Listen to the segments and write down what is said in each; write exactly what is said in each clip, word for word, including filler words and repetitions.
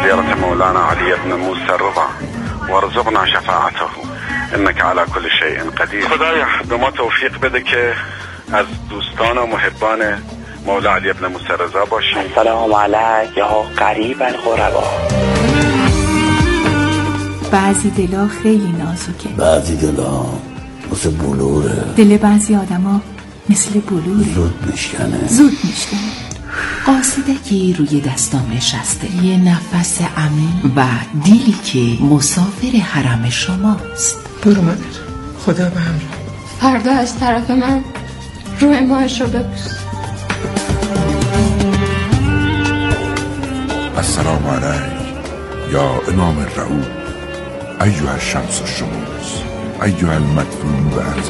زيارة مولانا علي بن موسى الرضا وارزقنا شفاعته انك على كل شيء قدیر. خدایا به ما توفیق بده که از دوستان و محبان مولا علی بن موسی رضا باشیم. سلام علیک یا قریبا غربا. بعضی دلا خیلی نازکه، بعضی دلا مثل بلوره، دل بعضی آدما مثل بلوره، زود میشکنه زود میشکنه. قاصدکی روی دستام نشسته، یه نفس عمیق و دیلی که مسافر حرم شماست. برو مادر، خدا به همراه. فردا از طرف من روی ماهش رو ببوس. السلام علیک یا امام الرعود ایها الشمس الشموس ایها المدفون بأرض.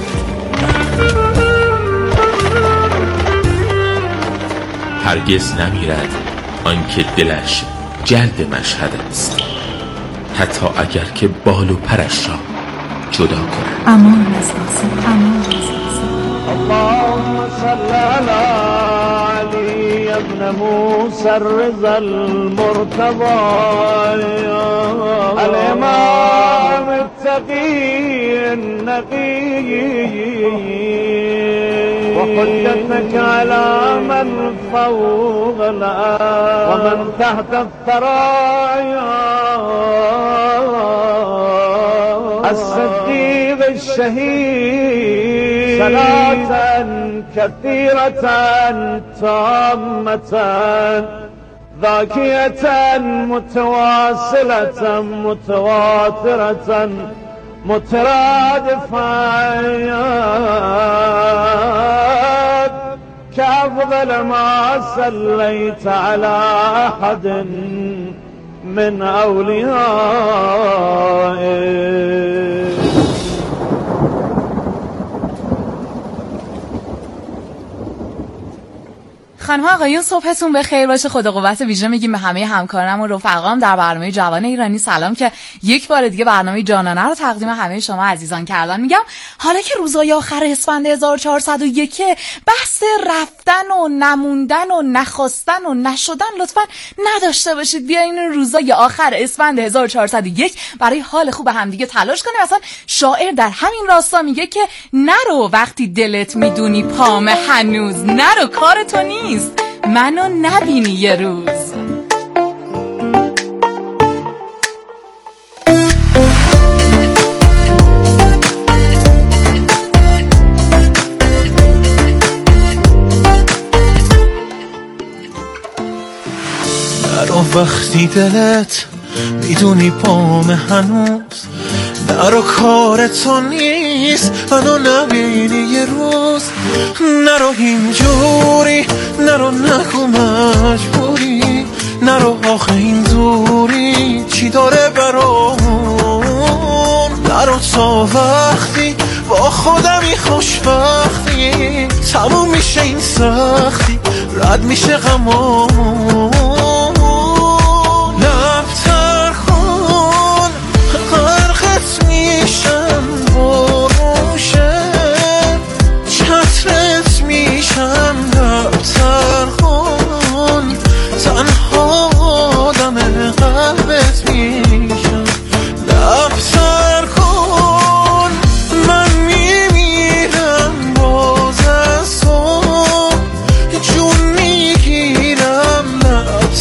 هرگز نمیرد آنکه دلش جلد مشهد است، حتی اگر که بال و پرش را جدا کند. امان از آسمان، امان از آسمان. اللهم صل علی علی ابن موسی الرضا المرتضى الامام التقی النقی وحجتك على من فوق الأرض ومن تحت الثرايا الصديق الشهيد صلاة كثيرة تامة ذاكية متواصلة متواترة مترادفات كأفضل ما صليت على أحد من أوليائه. خانم آقایون صبحتون بخیر باشه. خدا قوت ویژه میگیم به همه همکارانم و رفقام در برنامه جوان ایرانی سلام که یک بار دیگه برنامه جانانه رو تقدیم همه شما عزیزان کردن. میگم حالا که روزای آخر اسفند هزار و چهارصد و یک بحث رفتن و نموندن و نخواستن و نشدن لطفا نداشته باشید. بیاین روزای آخر اسفند هزار و چهارصد و یک برای حال خوب همدیگه تلاش کنیم. اصلا شاعر در همین راستا میگه که نرو وقتی دلت میدونی پام هنوز، نرو کار تو نیست منو نبینی یه روز. نرو وقتی دلت میدونی پام هنوز، نرو کار تو نیست منو نبینی یه روز. نرو اینجوری، نرو نگو مجبوری، نرو آخه این دوری چی داره برامون. نرو تا وقتی با خودمی خوشبختی تموم میشه این سختی، رد میشه غمامون. لبتر کن غرقت میشم بروشه، چترت میشم. لبتر کن تنها آدم قلبت میشم. لبتر کن من میمیرم باز از تو جون میگیرم. لبتر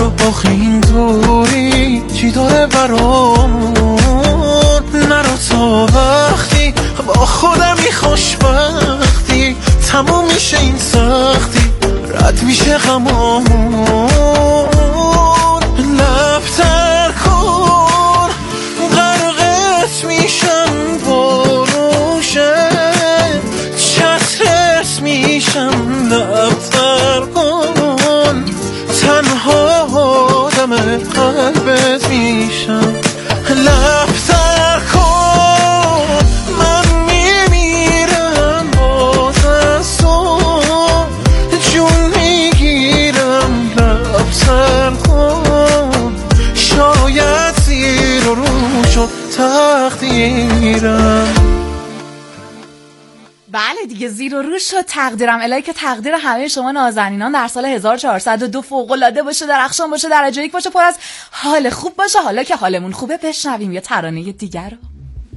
آخه اینطوری چی داره برامون؟ نرو تا وقتی با خودمی خوشبختی تموم میشه این سختی رد میشه غمامون. لبتر کن غرقت میشم بروشه چترت میشم. لبتر کن تنها آدم قلبت میشم. لبتر کن من میمیرم باز از تو جون میگیرم. لبتر کن شاید زیر و رو شد تقدیرم. بله دیگه زیر و رو شد تقدیرم. الهی که تقدیر همه شما نازنینان در سال هزار و چهارصد و دو فوق‌العاده باشه، درخشان باشه، درجه یک باشه، پر از حال خوب باشه. حالا که حالمون خوبه بشنویم یه ترانه دیگر رو.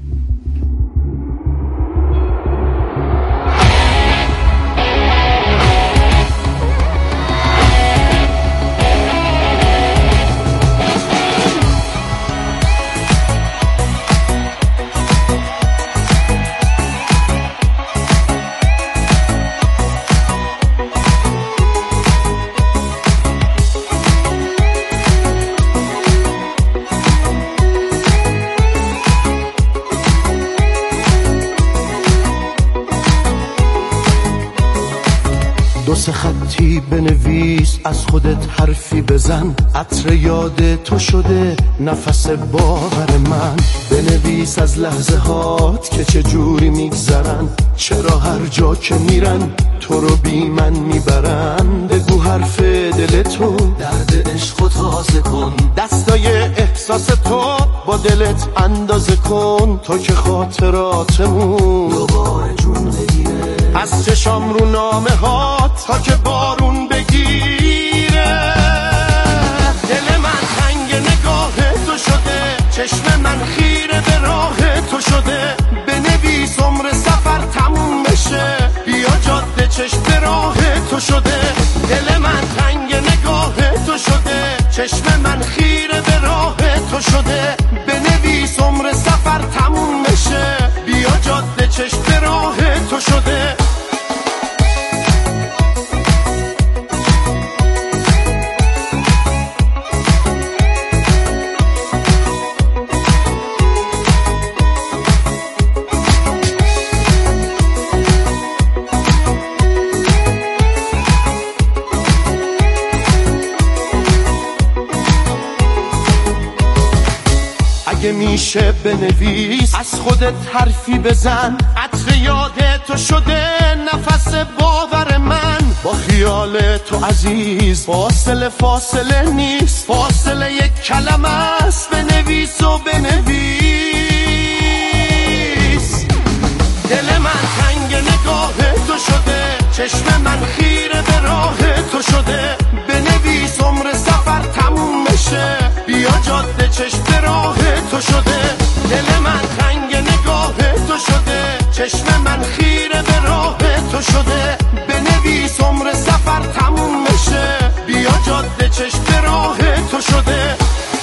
دو سه خطی بنویس از خودت حرفی بزن. عطر یاد تو شده نفس باور من. بنویس از لحظه هات که چه جوری میگذرن. چرا هر جا که میرن تو رو بی من میبرن. بگو حرف دل تو درد عشق و تازه کن. دستای احساس تو با دلت اندازه کن. تو که خاطراتمون دوباره جون بگیره. از چشام رو نامه ها تا که بارون بگیره. دل من تنگ نگاه تو شده. چشم من خیره به راه تو شده. بنویس عمر سفر تموم بشه. بیا جاده چشم به راه تو شده. دل من تنگ نگاه تو شده. چشم من خیره به راه تو شده. بنویس عمر سفر تموم بشه. بیا جاده چشم به راه تو شده. اگه میشه بنویس از خودت حرفی بزن. عطر یاد تو شده نفس باور من. با خیال تو عزیز فاصله فاصله نیست. فاصله یک کلمه است. بنویس و بنویس. دل من تنگ نگاه تو شده. چشم من خیره به راه تو شده. بنویس عمر سفر تموم بشه. بیا جاده چشم به راه تو شده. دل من تنگ نگاه تو شده. چشم من خیره به راه تو شده. بنویس عمر سفر تموم بشه. بیا جاده چشم به راه تو شده.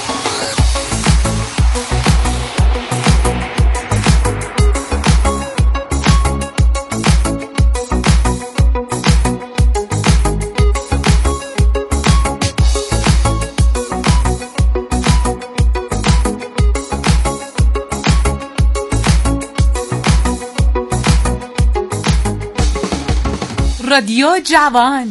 رادیو جوان.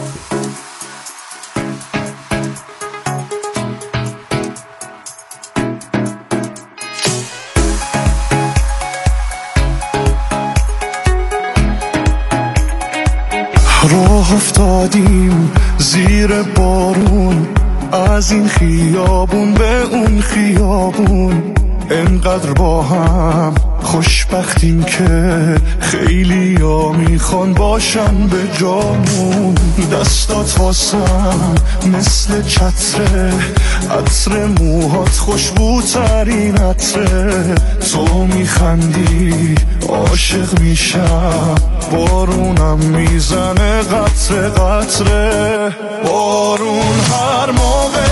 راه افتادیم زیر بارون. از این خیابون به اون خیابون. انقدر با هم خوشبختیم که خیلی ها میخوان باشن به جامون. دستات واسم مثل چتره. عطر موهات خوشبوترین عطره. تو میخندی عاشق میشم. بارونم میزنه قطره قطره. بارون هر موقع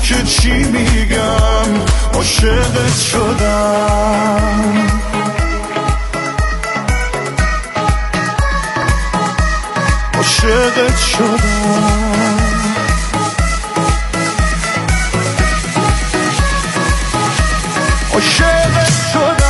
که چی میگم عاشقت شدم عاشقت شدم عاشقت شدم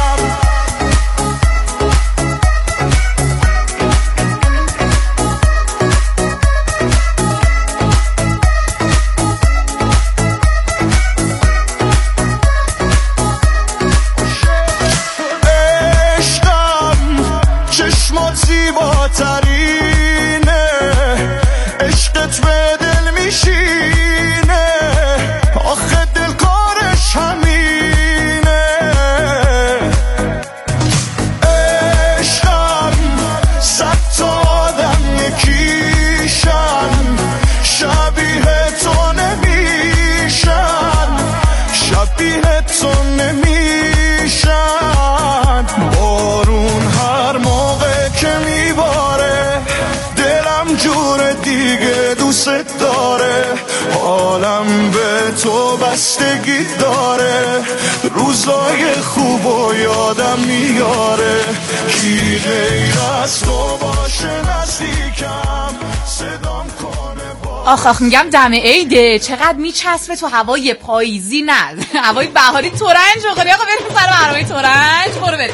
حالم به تو بستگی داره روزای خوب و یادم میاره کی غیر از تو باشه نزدیکم صدام کنه. آخ آخ میگم دم عیده چقدر میچسبه تو هوای پاییزی نه هوای بهاری تورنج بخوری. آقا بریم سر برنامه تورنج برو بریم.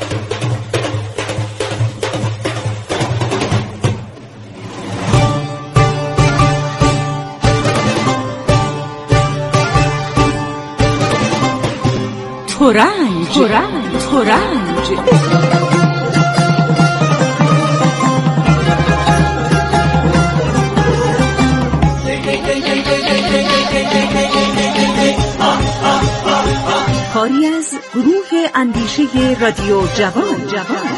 تورنج تورنج تورنج کاری از گروه اندیشه رادیو جوان جوان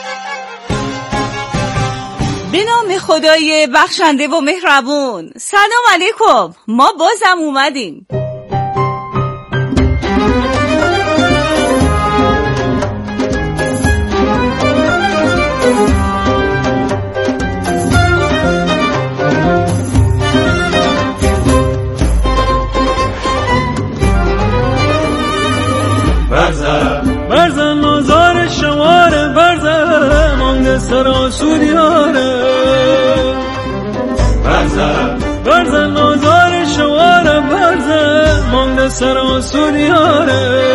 به نام خدای بخشنده و مهربون. سلام علیکم، ما بازم اومدیم. برزن نازار شماره برزن مانده سراسود یاره برزن برزن نازار شماره برزن مانده سراسود یاره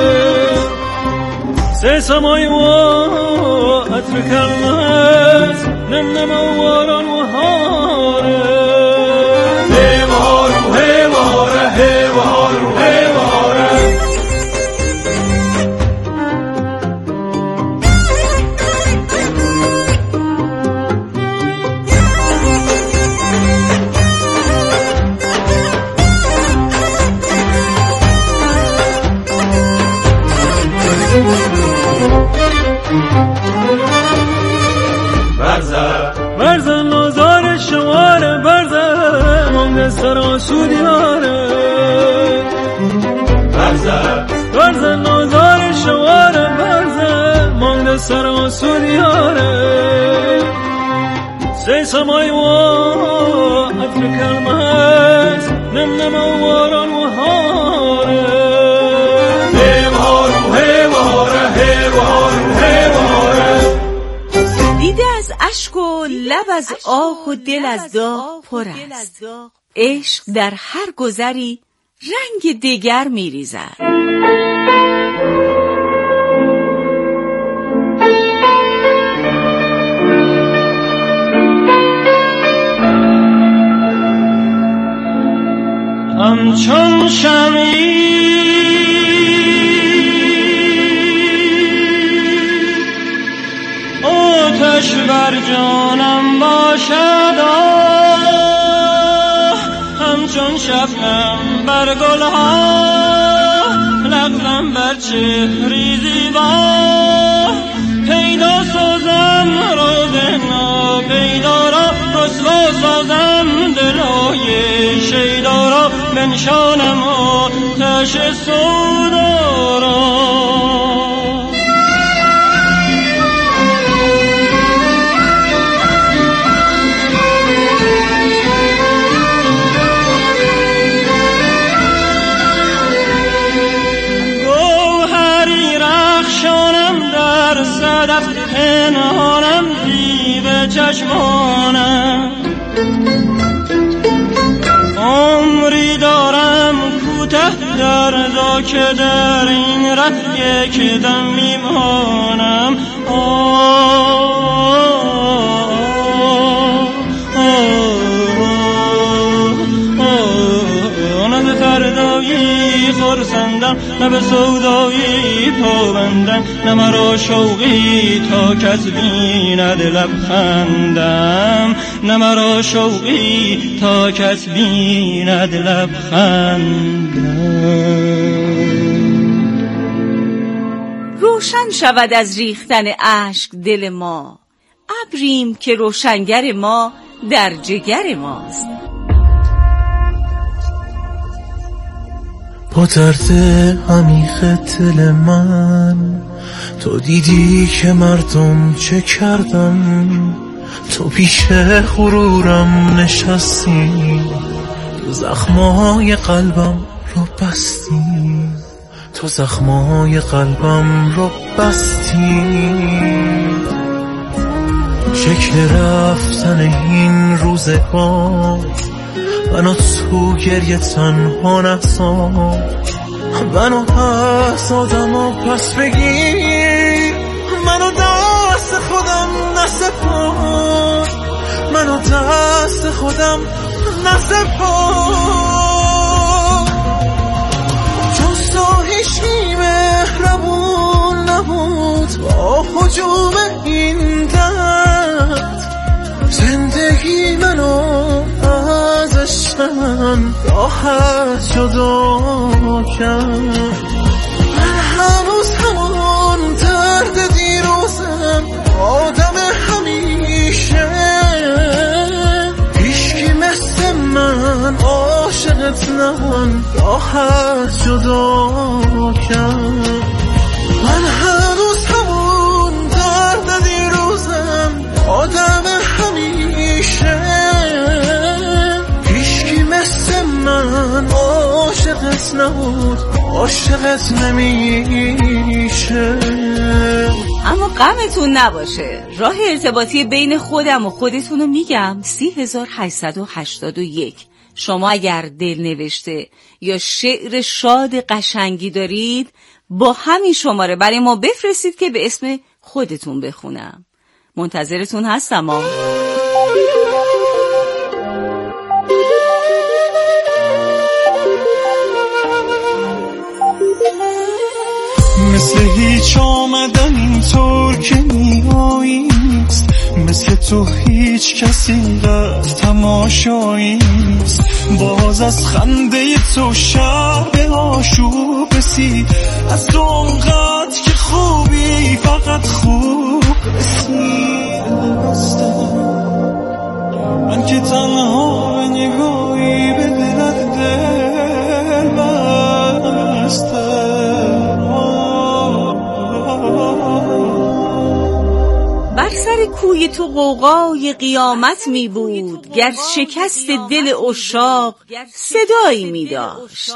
سه سمای و عطر کلمت نم نم واران و هاره هی وارو هی واره هی وارو هی واره برزن نازار شماره برزن مانده سراسود یاره برزن برزن نازار شماره برزن مانده سراسود یاره سه سمای و عطر کلمت نم نم واران و هاره هی وارو هی واره هی وارو هی واره دیده از اشک و لب از آه و دل از داغ پر است. عشق در هر گذری رنگ دیگر می‌ریزد. همچون شمعی آتش بر جانم باشد همچون شبنم بر گلها لغزم بر چهری زیبا پیدا سازم راز ناپیدا را رسوا سازم دلای شیدا را بنشانم آتش سودا را پنهانم زیب چشمانم عمری دارم کوته در دا که در این ره یک دم میمانم نه به فردایی خرسندم نه به سودایی پابندم نه مرا شوقی تا کس بیند لبخندم نه مرا شوقی تا کس بیند لبخندم روشن شود از ریختن اشک دل ما ابریم که روشنگر ما در جگر ماست با درد عمیق دل من تو دیدی که مردم چه کردم تو پیش غرورم نشستی تو زخمای قلبم رو بستی تو زخمای قلبم رو بستی شکل رفتن این روزگار منو تو گریه تنها نسان منو پس آدم و پس بگیر منو دست خودم نسپار منو دست خودم نسپار جز تو هیچی مهربون نبود با هجوم این درد زندگی منو من راحت جدا کرد من هنوز همون درد دیروزم آدم همیشه هیچکی مثل من عاشقت نمون راحت جدا کرد من هنوز همون درد دیروزم آدم همیشه من عاشقت نبود عاشقت نمیشه اما غمتون نباشه راه ارتباطی بین خودم و خودتون رو میگم سی هزار هشتصد و هشتاد و یک شما اگر دل نوشته یا شعر شاد قشنگی دارید با همین شماره برای ما بفرستید که به اسم خودتون بخونم منتظرتون هستم ها. مثل هیچ آمدن اینطور که میایی نیست مثل تو هیچ کسی در تماشایی نیست باز از خنده تو شهر به آشوب رسید از تو اونقدر که خوبی فقط خوب رسید من که تنها به نگاهی به دلت دل بستم بر سر کوی تو غوغای قیامت می بود گر شکست دل عشاق صدایی می داشت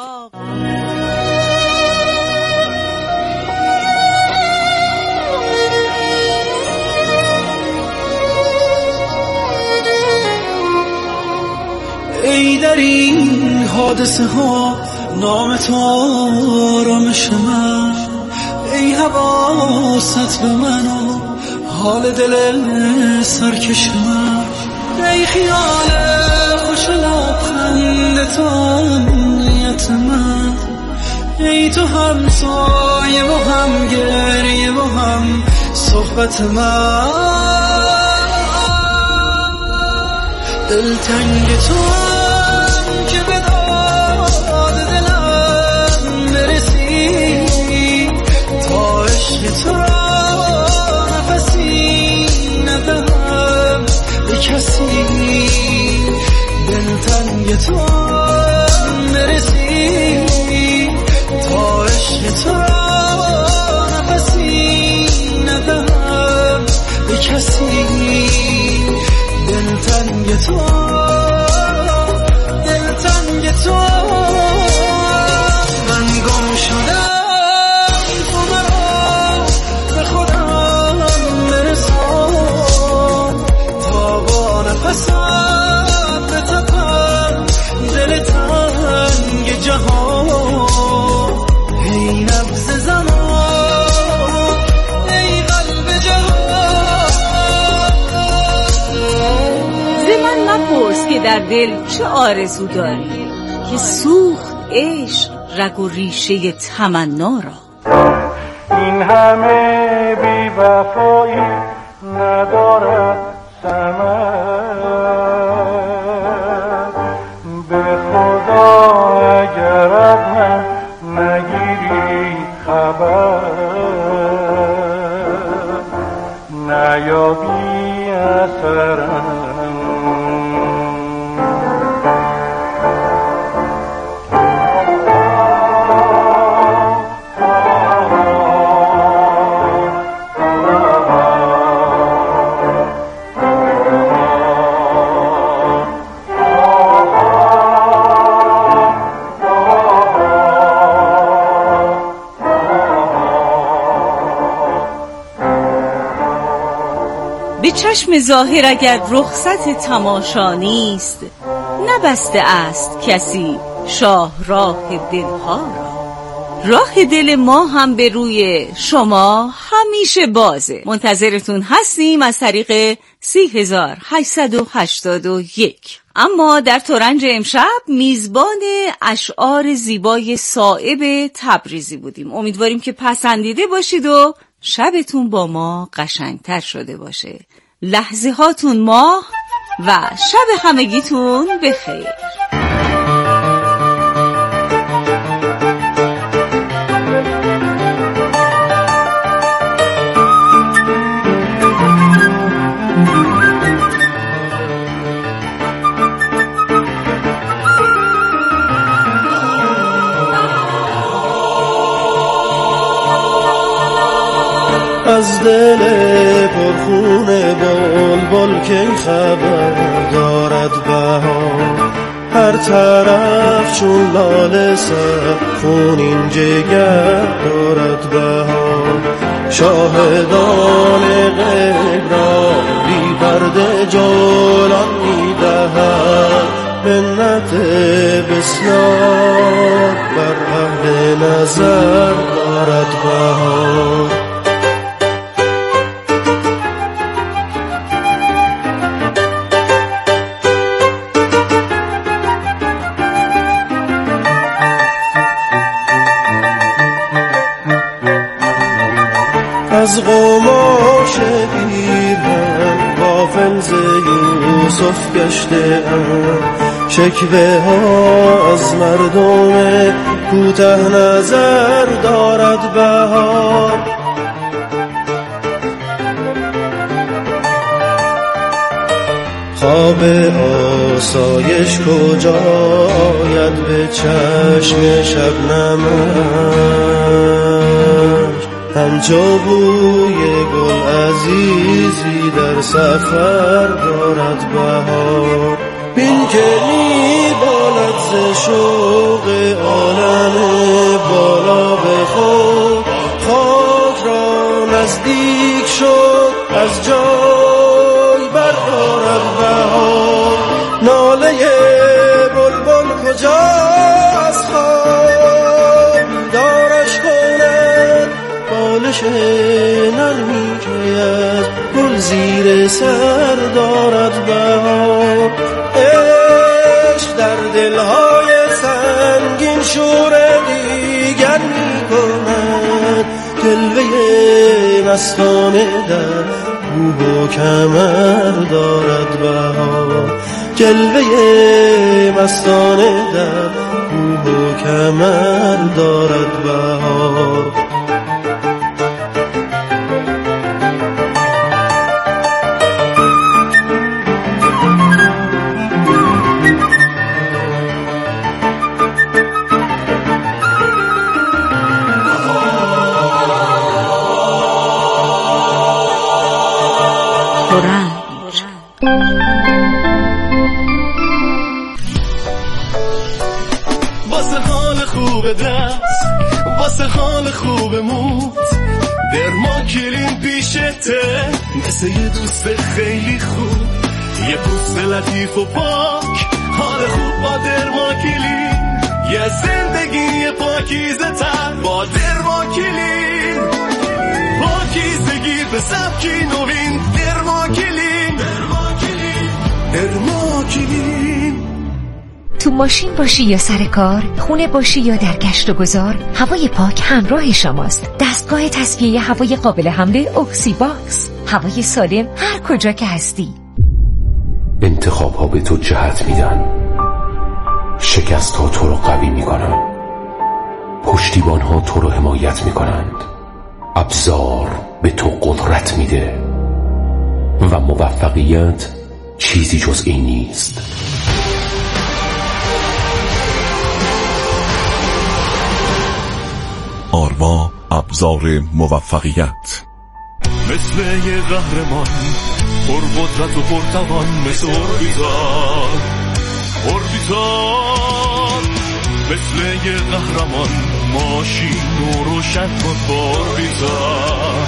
ای در این حادثه ها نام تو آرامش من ای حواست به منو حال دل سرکش من ای خیال خوش لبخند تو امنیت من ای تو هم سایه و هم گریه و هم صحبت من دلتنگ تو هم که به داد دلم برسی تا عشق تو نفسی ندهم به کسی دلتنگ تو هم برسی تا عشق تو نفسی ندهم به کسی دلتنگ تو دلتنگ تو من گم شدم تو مرا به خودم است که در دل چه آرزو داری، که سوخت عشق رگ و ریشه تمنا را. این همه بی وفایی ندارد ثمر، به خدا اگر از من نگیری خبر، نیابی اثرم. به چشم ظاهر اگر رخصت تماشا نیست، نبسته است کسی شاه راه دلها را. راه دل ما هم به روی شما همیشه بازه. منتظرتون هستیم از طریق سی هزار هشتصد و هشتاد و یک. اما در ترنج امشب میزبان اشعار زیبای صائب تبریزی بودیم. امیدواریم که پسندیده باشید و شبتون با ما قشنگتر شده باشه. لحظه هاتون ماه و شب همگیتون بخیر. از دل پرخون بلبل که خبر دارد بهار، هر طرف چون لاله سر خونین جگر دارد بهار. شاهدان غیب را بی پرده جولان می‌دهد، منت بسیار بر اهل نظر دارد بهار. از قماش پیرهن غافل ز یوسف گشته ام، شکوه ها از مردم کوته نظر دارد بهار. خواب آسایش کجا آید به چشم شبنمش، همچو بوی گل عزیزی در سفر دارد بهار. بین که می بالد ز شوق عالم بالا به خود، خاک را نزدیک شد از جای بردارد بهار. ناله بلبل کجاست خواب دارش کند، بالش نرمی که از گل زیر سر دارد بهار. عشق در دلهای سنگین شور دیگر می کند، جلوه مستانه در کوه و کمر دارد بهار. جلوه مستانه در کوه و کمر دارد بهار. واسه حال خوب دست، واسه حال خوب موت، درما کلین پیشته مثل یه دوست خیلی خوب، یه پوست لطیف و پاک، حال خوب با درما کلین، یه زندگی پاکیزه تر با درما کلین. پاکیزگی به سبکی نوین، درما کلین، درما کلین، درما کلین. ماشین باشی یا سر کار، خونه باشی یا در گشت و گذار، هوای پاک همراه شماست. دستگاه تصفیه هوای قابل حمله اکسیباکس. هوای سالم هر کجا که هستی. انتخاب ها به تو جهت میدن، شکست ها تو رو قوی میکنن، پشتیبان ها تو رو حمایت میکنند، ابزار به تو قدرت میده و موفقیت چیزی جز این نیست. آرما، ابزار موفقیت. مثل یه قهرمان پر قدرت و پر توان، مثل اوربیتال اوربیتال مثل یه قهرمان ماشین و روشن کن با اوربیتال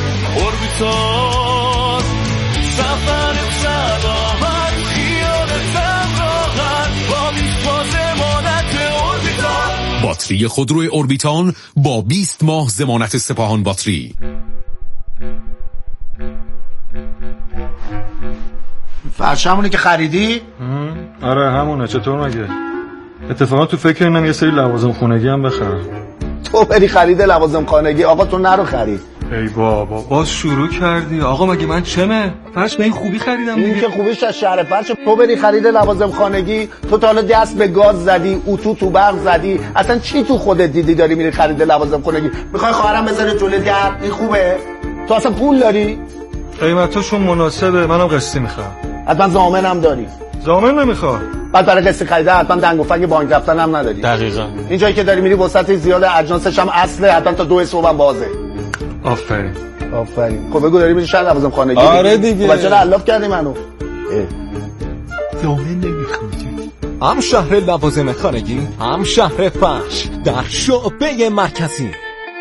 اوربیتال سفر سلامت خیالتم راحت با بیست ماه ضمانت اوربیتال. باتری خودروی اوربیتال با بیست ماه ضمانت سپاهان باتری. فرش همونه که خریدی؟ آره همونه. چطور مگه؟ اتفاقا تو فکر اینم یه سری لوازم خونگی هم بخرم. تو بری خرید لوازم خانگی؟ آقا تو نرو خرید. ای بابا باز شروع کردی. آقا مگه من چمه؟ فرش به این خوبی خریدم دیگه. این که خوبیش از شهر فرش. تو بری خرید لوازم خانگی، تو تا حالا دست به گاز زدی، اتو تو برق زدی، اصلا چی تو خودت دیدی داری میری خرید لوازم خانگی؟ میخوای خواهرم بذاره جلوی در؟ این خوبه؟ تو اصلا پول داری؟ قیمتاشون مناسبه، منم قسطی میخوام. حتما ضامنم داری؟ ضامن نمیخوام. بعد برای قسط خریده حتما دنگ و فنگ بانک رفتن هم نداری. دقیقاً. این جایی که داری میری وسط زیاد اجناسش هم اصله، حتما تا دو صبح هم بازه. آفرین. آفرین. خب بگو داری میری شهر لوازم خانگی؟ آره دیگه. بچه‌ها علاف کردی منو. ضامن نمیخوام. هم شهر لوازم خانگی، هم شهر فرش در شعبه مرکزی.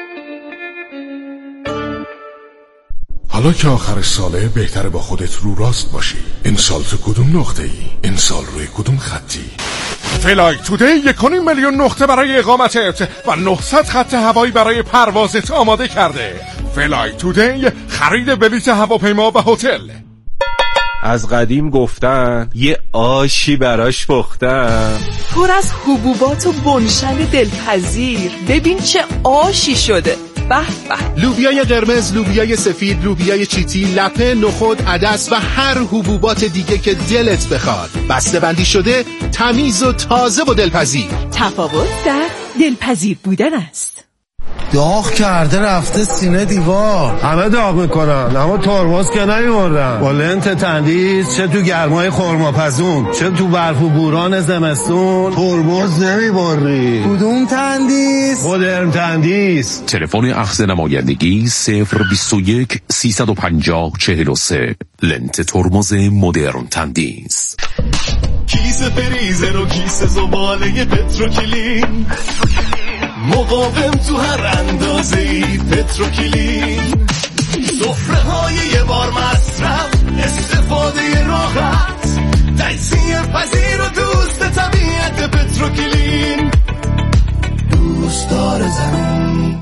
حالا که آخر ساله بهتره با خودت رو راست باشی. این سال تو کدوم نقطه ای؟ این سال روی کدوم خطی؟ فلای تودی یک و نیم میلیون نقطه برای اقامتت و نهصد خط هوایی برای پروازت آماده کرده. فلای تودی خرید بلیط هواپیما و هتل. از قدیم گفتن یه آشی براش پختم، پر از حبوبات و بنشن دلپذیر. ببین چه آشی شده. به به. لوبیای قرمز، لوبیای سفید، لوبیای چیتی، لپه، نخود، عدس و هر حبوبات دیگه که دلت بخواد. بسته بندی شده، تمیز و تازه و دلپذیر. تفاوت در دلپذیر بودن است. داغ کرده رفته سینه دیوار. همه داغ میکنن اما ترمز که نمیمردن. با لنت تندیس چه تو گرمای خرماپزون چه تو برف و بوران زمستون ترمز نمیبری. کدوم تندیس؟ مدرن تندیس. تلفن اخذ نمایندگی صفر بیست و یک سیصد و پنجاه چهل و سه. لنت ترمز مدرن تندیس. کیسه فریزر و کیسه زباله پتروکلین، مقاوم تو هر اندازه‌ای پتروکلین. سفره های یه بار مصرف، استفاده راحت، تجزیه پذیر و دوست طبیعت پتروکلین. دوستدار زمین.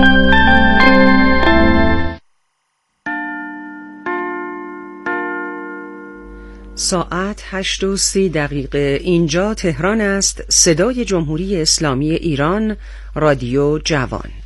ساعت هشت و سی دقیقه. اینجا تهران است. صدای جمهوری اسلامی ایران، رادیو جوان.